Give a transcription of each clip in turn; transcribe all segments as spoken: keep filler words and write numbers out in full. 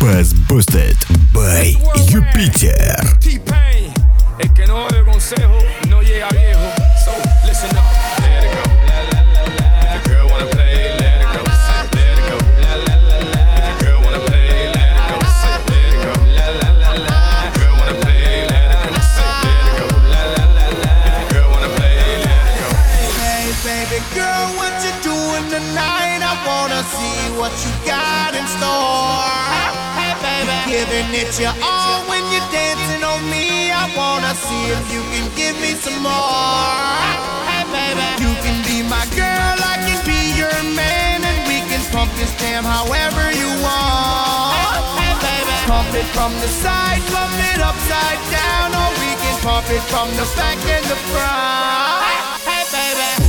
Bass Boosted by Jupiter. T-Pain, el que no oye consejo no llega viejo. So listen up, let it go. La la la la. If the girl wanna play, let it go. Let it go. La la la la. If the girl wanna play, let it go. Let it go. La la la la. If the girl wanna play, let it go. Let it go. La la la la. If the girl wanna play, let it go. Hey baby girl, what you doing tonight? I wanna see what you got in store. Hey baby, giving it your all when you're dancing on me. I wanna see if you can give me some more. Hey baby, you can be my girl, I can be your man, and we can pump this jam however you want. Hey baby, pump it from the side, pump it upside down, or we can pump it from the back and the front. Hey baby.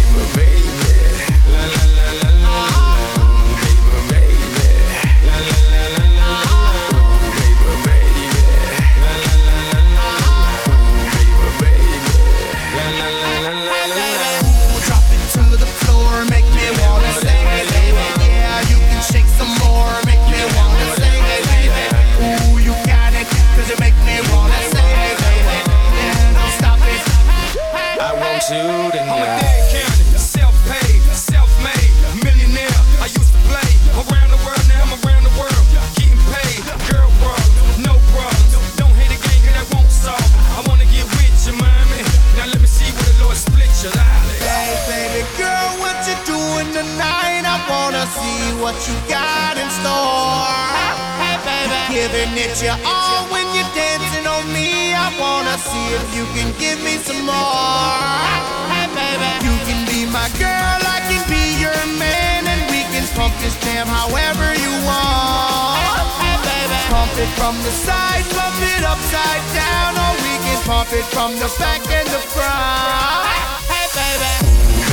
I'm a dead county, self-paid, self-made, millionaire. I used to play around the world, now I'm around the world, getting paid. Girl problems, no problems. Don't hate a game, cause that won't solve. I wanna get with you, mommy. Now let me see where the Lord split your eye. Hey baby girl, what you doing tonight? I wanna see what you got in store. Hey baby, giving it your all when you're dancing on me. I wanna see if you can give me some more. Hey baby, you can be my girl, I can be your man, and we can pump this jam however you want. Hey baby, pump it from the side, pump it upside down, or we can pump it from the back and the front. Hey baby.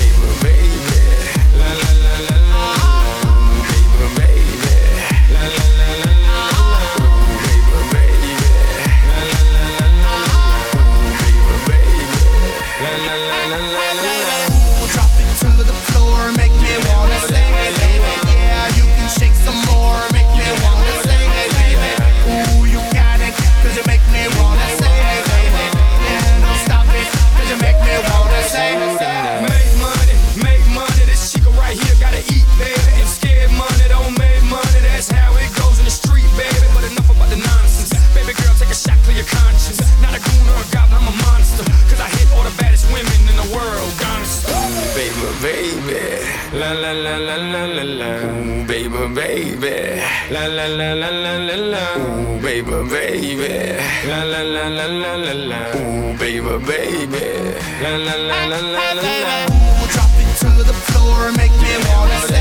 La la la la la la la, ooh, baby, baby. La la la la la la la, ooh, baby, baby. La la la la la la la, ooh, baby, baby. La la la la la la la. Drop it to the floor, make me wanna.